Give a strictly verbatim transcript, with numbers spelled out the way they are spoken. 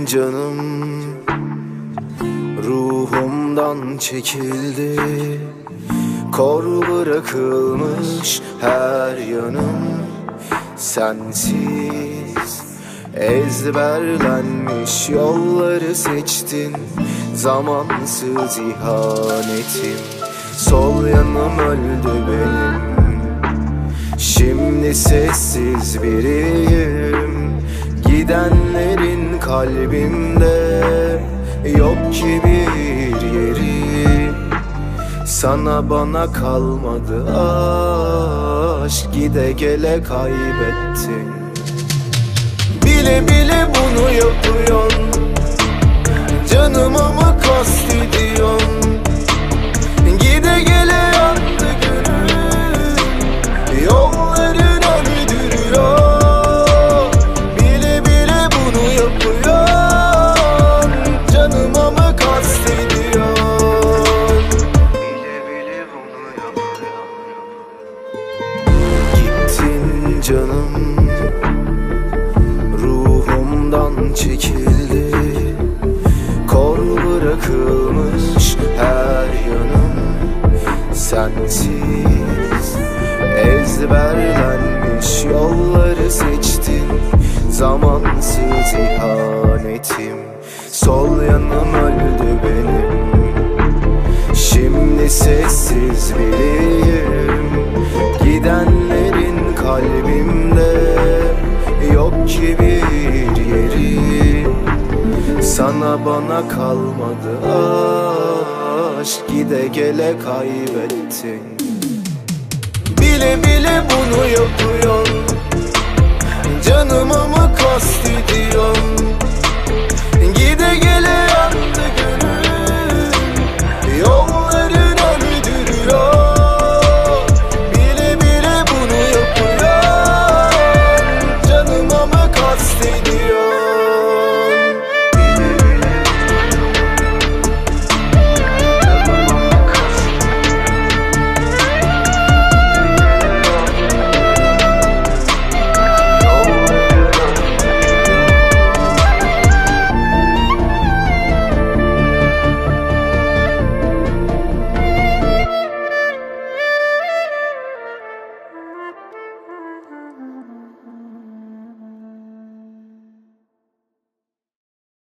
canım ruhumdan çekildi. Kor bırakılmış her yanım, sensiz ezberlenmiş yolları seçtin. Zamansız ihanetim, sol yanım öldü benim. Şimdi sessiz biriyim, gidenlerin kalbimde yok ki bir yeri. Sana bana kalmadı aşk, gide gele kaybettin. Bile bile bunu yapıyorsun, canıma mı kastediyorsun? Gide gele yandı gönül, yolların öldürüyor. Bile bile bunu yapıyorsun, canıma mı kastediyorsun? Bile bile bunu yapıyorsun. Gittin canım ruhumdan çekildi. Kor bırakılmış her yanım, sensiz ezberlenmiş yolları seçtin. Zamansız ihanetim, sol yanım öldü benim. Şimdi sessiz biriyim, gidenlerin kalbimde yok ki bir yeri. Sana bana kalmadı aşk, gide gele kaybettin. Bile bile bunu yapıyorsun, canıma mı kastediyorsun? Gide gele yandı gönül, yol